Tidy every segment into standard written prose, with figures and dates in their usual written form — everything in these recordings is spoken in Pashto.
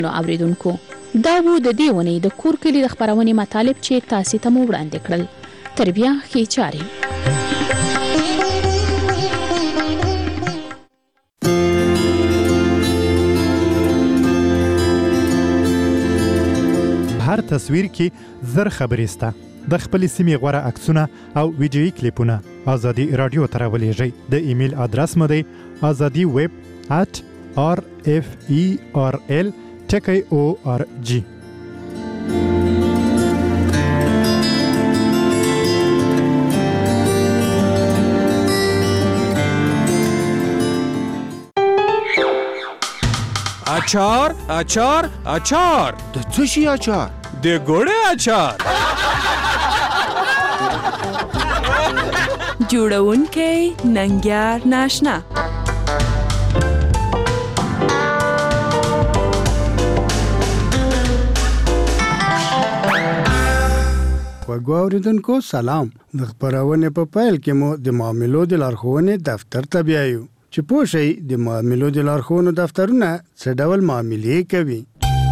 نو اوریدونکو دا وو د دې ونې د کور کلي د خپرونې مطالب چې تاسې ته مو وړاندې کړل. تر بیا ښې چارې. هر تصویر کې زر خبرې سته. د خپلې سیمې غوره عکسونه او ویډیویي کلیپونه ازادي راډیو ته راولېږئ. د ایمیل ادرس مو دی azadi@rferl.org. اچار اچار اچار د څه شي اچار؟ د ګوړې اچار. جوړونکی ننګیار ناشنا. وګو اوریدونکو سلام. د خبرونه په پیل کې مو د معاملو د لارښوونې دفتر ته بیایو چې پوه شئ د معاملو د لارښوونو دفترونه څه ډول معاملې کوي.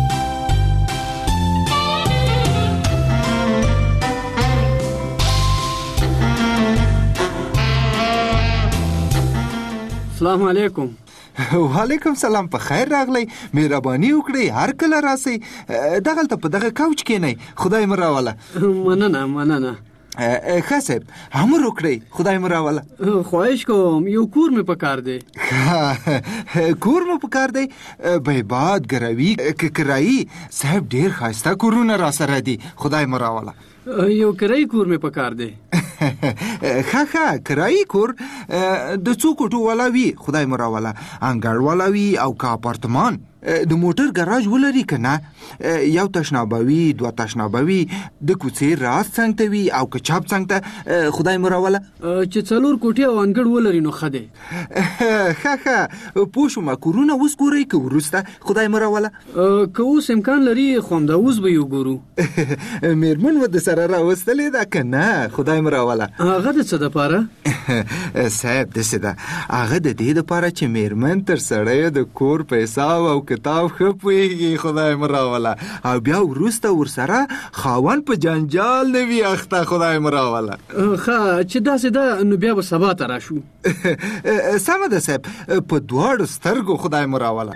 السلام علیکم. وعلیکم سلام. په خیر راغلی. مهرباني وکړئ هر کله راسئ. دغلته په دغه کوچ کېنئ. خدای مو راوله. مننه. ښه صاحب امر وکړئ. خدای مو راوله. خواهش کوم یو کور مې پکار دی. کور مو پکار دی؟ بیباد ګروي کرایي صاحب ډیر ښایسته کورونه را سره دي. خدای مو راوله. یو کرایي کور مې پکار دی. ښه کرایي کور د څو کوټو والا وي. خدای مو راوله. انګړ والا وي او که اپارتمان. د موټر ګراج ولري که نه؟ یو تشنابوي، 2 تشنابوي، د کوڅې راس څنګ ته وي او که چپ څنګ ته. خدای مو راوله. چې 4 کوټې او انګړ ولري نو ښه دی. ښه پوه شوم. کورونه اوس ګورئ که وروسته؟ خدای مو راوله. که اوس امکان لري خو همدا اوس به یې وګورو. مېرمن و د سره راوستلې ده که نه؟ خدای مو راوله. هغه د څه دپاره؟ صاحب داسې ده هغه د دې دپاره چې مېرمن تر سړیو د کور په حساب او کتاب ښه پوهېږي. خدای مو راوله. او بیا وروسته ورسره خاوند په جنجال نه وي اخته. خدای مو راوله. ښه چې داسې ده نو بیا به سبا ته راشو. سمه ده صاحب. په دواړو سترګو. خدای مو راوله.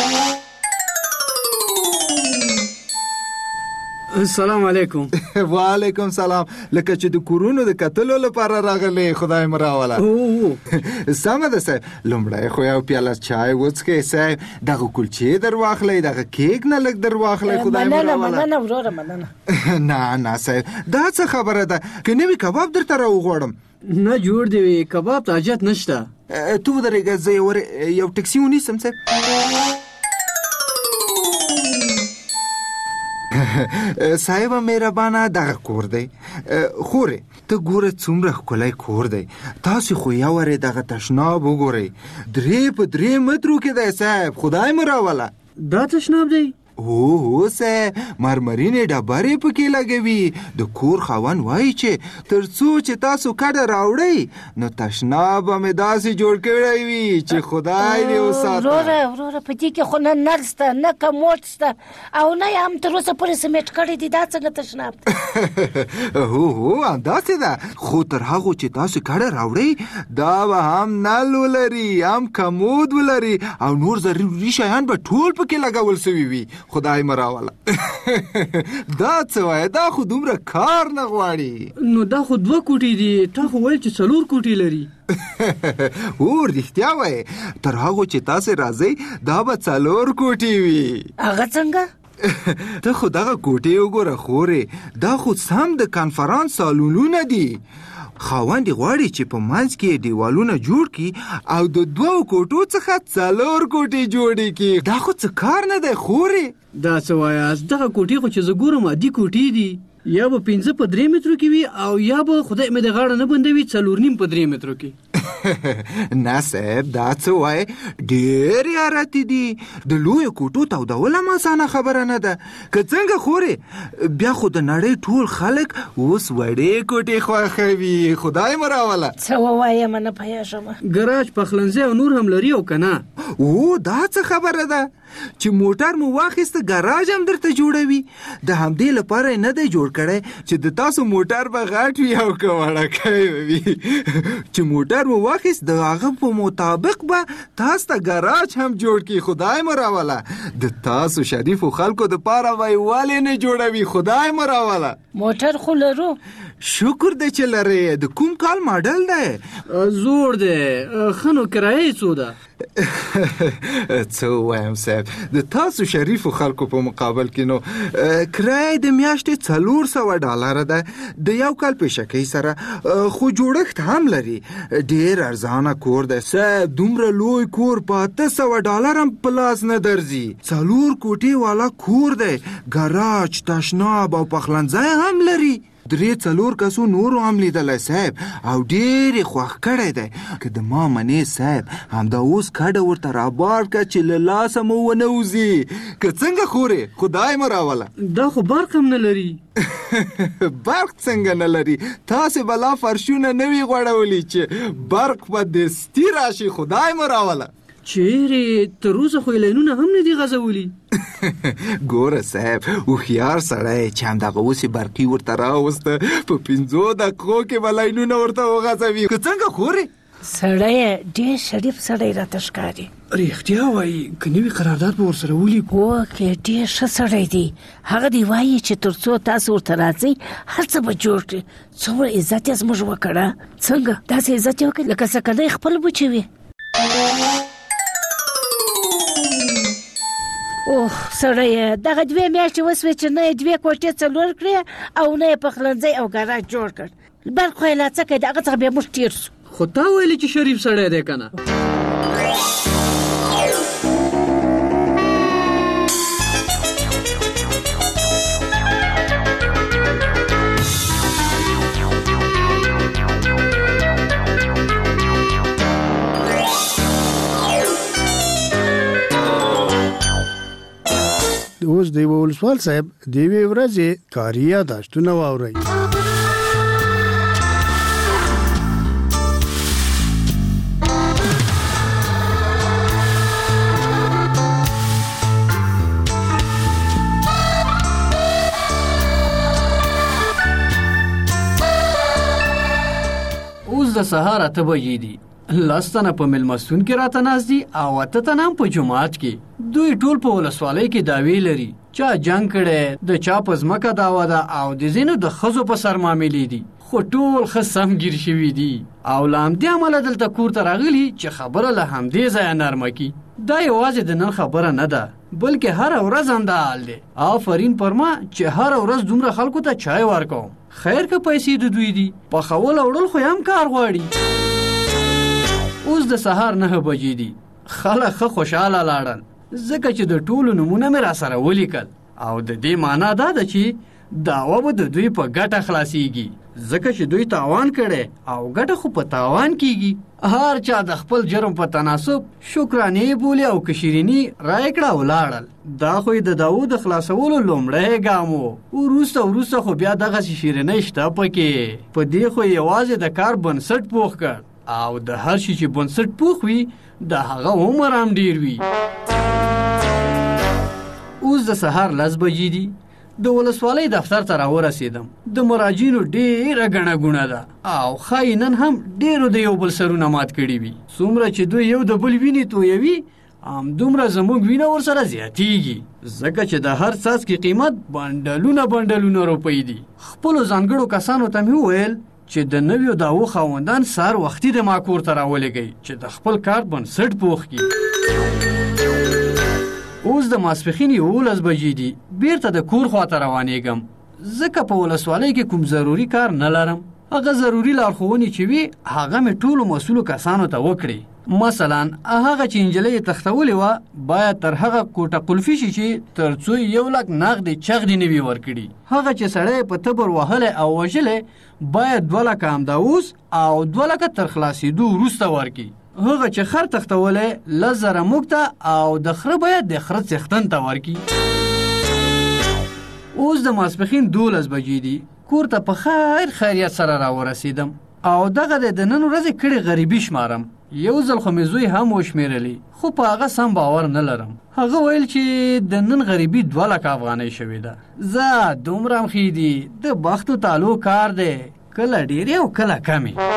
السلام علیکم. وعلیکم سلام. لکه چې د کورونو د کتلو لپاره راغلی. خدای مو راوله. سمه ده صاحب. لومړی خو یو پیاله چای وڅښئ صاحب. دغه کلچې در واخلئ، دغه کیک نه لږ در واخلئ. خدای مو راوله. مننه وروره مننه. نه صاحب دا څه خبره ده که نوي کباب درته راوغواړم؟ نه جوړ دی وي. کباب ته حاجت نشته. تو ودرېږه زه یو ټکسي ونیسم صاحب. صاحب مهربانه دغه کور دی. خورې ته ګوره څومره ښکلی کور دی. تاسو خو یوارې دغه تشناب وګورئ. 3 په 3 مترو کې دی صاحب. خدای مو راوله. دا تشناب دی؟ هو صاحب مرمرینې ډبرې پکې لګوي. د کور خاوند وایي چې تر څو چې تاسو کډه راوړئ نو تشناب به مې داسې جوړ کړی وي چې خدای دې وساته. وروره په دې کې خو نه نل شته نه کموډ شته او نه یې هم تر اوسه پورې سمیټ کړی دي. دا څنګه تشناب دی؟ هو همداسې ده. خو تر هغو چې تاسو کډه راوړئ دا به هم نل ولري، هم کموډ ولري او نور ضروري شیان به ټول پکې لګول سوي وي. خدای مو راوله. دا څه وایې؟ دا خو دومره کار نه غواړي. نو دا خو 2 کوټې دي. تا خو ویل چې 4 کوټې لري. او رښتیا وایې. تر هغو چې تاسې راځئ دا به 4 کوټې وي. هغه څنګه؟ ته خو دغه کوټې وګوره خورې. دا خو سم د کانفرانس سالونونه دي. خاوند غواړي چې په منځ کې دیوالونه جوړ کړي او د 2 کوټو څخه 4 کوټې جوړې کړي. دا خو څه کار نه دی خورې. دا څه وایاست؟ دغه کوټې خو چې زه ګورم عادي کوټې دي. یا به 5 په 3 مترو کې وي او یا به خدای مې د غاړه نه بندوي 4.5 په 3 مترو کې. نه صاحب دا څه وایې؟ ډېر حیراتي دي. د لویو کوټو تودول هم اسانه خبره نه ده. که څنګه خورې بیا خو د نړۍ ټول خلک اوس وړې کوټې خوښوي. خدای مو راوله. څه ووایم نه پوهېږم. ګراج پخلنځی او نور هم لري او که نه؟ او دا څه خبره ده چې موټر مو واخیسته ګراج هم درته جوړوي. د همدې لپاره نه دی جوړ کړی چې د تاسو موټر به غټ وي او که وړکی وي. چې موټر مو واخیست د هغه په مطابق به تاسو ته ګراج هم جوړ کړي. خدای مو راوله. د تاسو شریفو خلکو دپاره به یې ولې نه جوړوي. خدای مو راوله. موټر خو لرو. شکر دی چې لرې. د کوم کال ماډل دی؟ زوړ دی. ښه نو کرایه څو ده؟ څه ووایم صاحب، د تاسو شریفو خلکو په مقابل کې نو کرایه د میاشتې $400 ده د یو کال پیشکۍ سره. خو جوړښت هم لري. ډېر ارزانه کور دی صاحب. دومره لوی کور په $800 هم په لاس نه درځي. 4 کوټې والا کور دی. ګراج، تشناب او پخلنځی هم لري. 3-4 کسو نورو هم لیدلی صاحب او ډېر خوښ کړی دی. که د ما منې صاحب همدا اوس کډه ورته رابار که چې له لاسه مو ونه وځي. که څنګه خورې؟ خدای مو راوله. دا خو برق هم نه لري. برق څنګه نه لري؟ تاسې بلا فرشونه نه وي غوړولی چې برق په دستي راشي. خدای مو راوله. چیرې تر اوسه خو لینونه هم نه دي غځولي. ګوره صاحب هوښیار سړی چې همدغه اوس یې برقي ورته راوسته په 5 دقیقو کې به لینونه ورته وغځوي. که څنګه خورې؟ سړی ډېر شریف سړی راته ښکاري. رښتیا وایي که نوي قرارداد به ورسره ولیکو. وکې ډېر ښه سړی دی. هغه دی وایي چې تر څو تاسو ورته راځئ هر څه به جوړ کړي. څومره عزت یې زموږ وکړه. څنګه داسې عزت یې وکړي لکه سکنۍ خپل بچی وي. اوه سړی دغه 2 میاشتې وسوې چې نه یې 2 کوټې 4 کړې او نه یې پخلنځی او ګراج جوړ کړ. برق خو یې لا څه کوي. د هغه څخه بیا موږ تېر سو. خو تا ویلې چې شریف سړی دی که نه؟ اوس د ولسوال صاحب د یوې ورځې کاري یاداشتونه واورئ. اوس د سهار 8 بجې دي. 10 تنه په مېلمستون کې راته ناست دي او 8 تنه هم په جومات کې. دوی ټول په ولسوالۍ کې دعوې لري. چا جنګ کړی، د چا په ځمکه دعوه ده او د ځینو د ښځو په سر معاملې دي. خو ټول ښه سم ګیر شوي دي او له همدې امله دلته کور ته راغلي چې خبره له همدې ځایه نرمه کړي. دا یوازې د نن خبره نه ده بلکې هره ورځ همدا حال دی. آفرین پر ما چې هره ورځ دومره خلکو ته چای ورکوم. خیر که پیسې د دوی دي، پخول او وړل خو هم کار غواړي. اوس د سهار 9 بجې دي. خلک ښه خوشحاله لاړل ځکه چې د ټولو نومونه مې را سره ولیکل او د دې معنا دا ده چې دعوه به د دوی په ګټه خلاصیږي ځکه چې دوی تاوان کړي او ګټه خو په تاوان کیږي. هر چا د خپل جرم په تناسب شکرانې بولي او کشیرینی رای کړه ولاړل. دا خو د داوود خلاصولو لومړی ګام و. وروسته خو بیا دغه شیرینی شته پکې. په دې خو یوازې د کار بنسټ پوخ کړ او د هر شي چې بنسټ پوخ وي د هغه عمر هم ډیر وي. اوس د سهار 10 بجې دي. د ولسوالۍ دفتر ته راورسېدم. د مراجعینو ډېره ګڼه ګوڼه ده او ښایي نن هم ډېرو د یو بل سرونه مات کړي وي. څومره چې دوی یو د بل وینې تویوي همدومره زموږ وینه ورسره زیاتیږي ځکه چې د هر څاڅکي قیمت بنډلونه روپۍ دي. خپلو ځانګړو کسانو ته مې وویل چې د نویو دعوو خاوندان سهار وختي د ما کور ته راولېږئ چې د خپل کار بنسټ پوخ کړي. اوس د ماسپښین 11 بجې دي. بیرته د کور خواته روانېږم ځکه په ولسوالۍ کې کوم ضروري کار نه لرم. هغه ضروري لارښوونې چې وي هغه مې ټولو مسؤلو کسانو ته وکړي. مثلا هغه چې نجلۍ یې تښتولې وه باید تر هغه کوټه قلفي شي چې تر څو 1 لک نغدې چغدې نه وي ورکړي. هغه چې سړی په تبر وهلی او وژلی باید 2 لکه همدا اوس او 2 لکه تر خلاصېدو وروسته ورکړي. هغه چې خر تښتولی 10,000 موږ ته او د خره باید د خره څښتن ته ورکړي. اوس د ماسپښین 12 بجې دي. کور ته په خیر خیریت سره راورسېدم او دغه د نن ورځې کړې غریبي شمارم. یو ځل خو مې زوی هم وشمیرلی خو په هغه سم باور نه لرم. هغه ویل چې د نن غریبي 2 لک افغانۍ شوې ده. زه دومره مخې دي د بخت و تالو کار دی، کله ډېرې او کله کمې.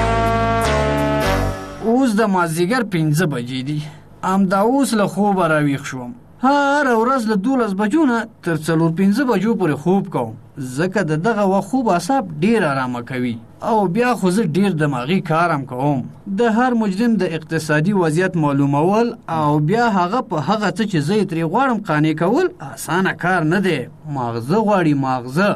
اوس د مازدیګر 5 بجې دي. همدا اوس له خوبه راویښ شوم. هر ورځ له 12 بجو نه تر 4-5 بجو پورې خوب کوم، ځکه د دغه وخت خوب اعصاب ډیر آرامه کوي او بیا خو زه ډیر دماغي کارم کوم. د هر مجرم د اقتصادي وضعیت معلومول او بیا هغه په هغه څه چې زه ترې غواړم قانع کول اسانه کار نه دی. ماغزه غواړي ماغزه.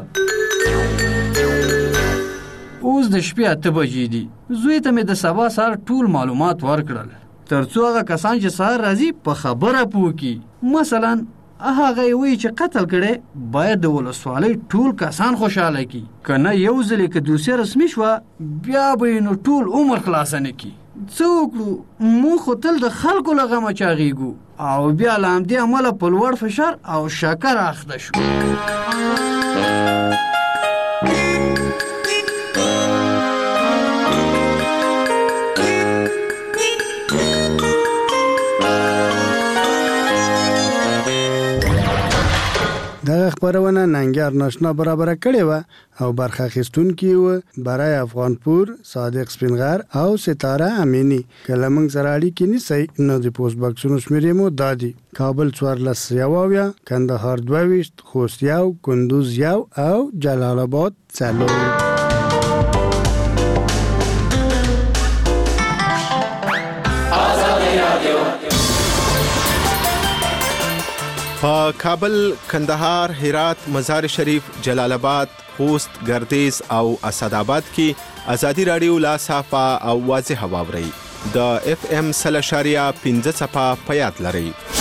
اوس د شپې 8 بجې دي. زوی ته مې د سبا سهار ټول معلومات ورکړل ترڅو هغه کسان چې سهار راځي په خبره پوه کړي. مثلا هغه وی چې قتل کړي باید د ولسوالۍ ټول کسان خوشاله کړي، کنه یو ځل کې دوسیه رسمي شوه بیا به نو ټول عمر خلاص نه کړي. څه وکړو؟ موږ خو تل د خلکو له غمه چاغېږو او بیا له همدې امله په لوړ فشار او شکر اخته شو. دغه خبرونه ننګیار ناشنا برابر کړې و او برخه اخیستونکي و برای افغانپور، صادق سپینغر او ستاره امینی. کله موږ سره اړیکې نیسئ نو د پوسټ باکسونو شمیرې مو دا دي: کابل 14 کندهار 22 خوست 1 کندوز 1 او جلال آباد 4. کابل، کندهار، هرات، مزار شریف، جلال آباد، خوست، گردیز او اسداباد کې ازادي رادیو لا صافه او واضح واوري. د FM 0.5 په یاد لرئ.